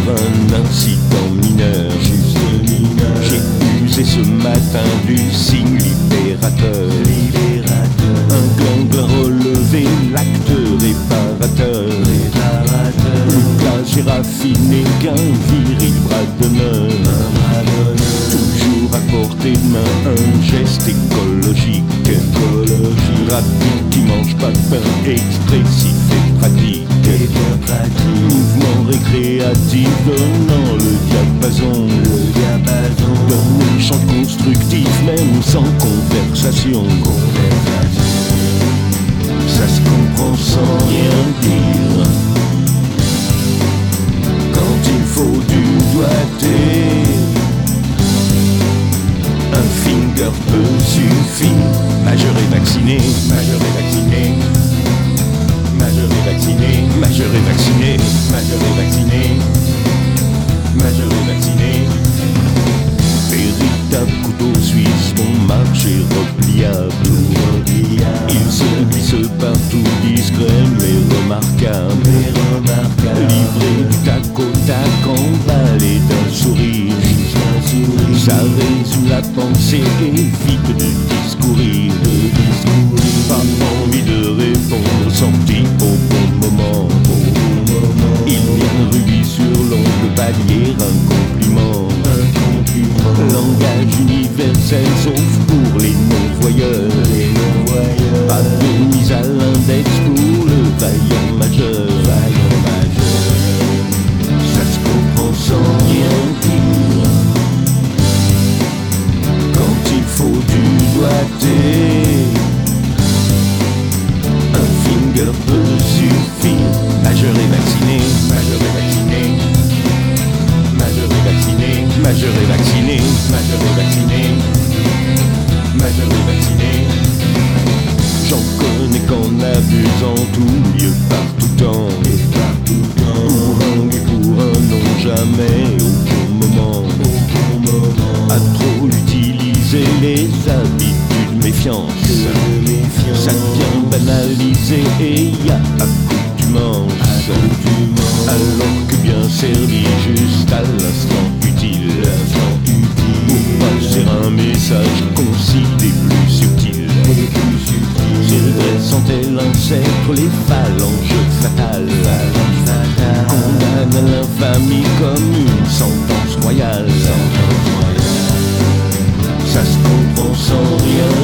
un incident mineur. J'ai usé ce matin du signe libérateur. Un gland relevé, l'acte réparateur. Le plat j'ai raffiné qu'un viril bras d'honneur. Toujours à portée de main, un geste écologique. Rapide qui mange pas de pain, expressif et pratique. Mouvement récréatif donnant le diapason. D'un échange constructif même sans conversation. Ça se comprend sans rien dire. Quand il faut du doigté, un finger peut suffire. Majeur et vacciné, majeur et vacciné, majeur et vacciné, majeur et vacciné, majeur et vacciné, majeur et vacciné. Véritable couteau suisse, bon marché repliable. Il se glisse partout, discret mais remarquable. Livré du tac au tac, emballé d'un sourire. Ça résume la pensée, évite de discourir. Pas envie de répondre, sorti au bon moment. Il vient rubis sur l'ongle, palier un compliment. Langage universel sauf pour les non-voyeurs. Pas de mise à l'index pour le vaillant majeur. Ça se comprend sans rien dire. Quand il faut du doigté, un finger peut suffire. Majeur est vacciné, majeur est vacciné, majeur est vacciné, majeur est vacciné, majeur est vacciné, majeur est vacciné. J'en connais qu'en abusent en tout lieu, partout temps. Pour un oui, pour un non, jamais au bon moment. À trop utiliser les habitudes méfiantes, ça devient banalisé et y a accoutumance. Alors que bien servi juste à l'instant utile, pour passer un message concis des plus subtils. Ces regrets sont-elles l'ancêtre, les phalanges fatales condamnent à l'infamie comme une sentence royale. Ça se comprend sans rien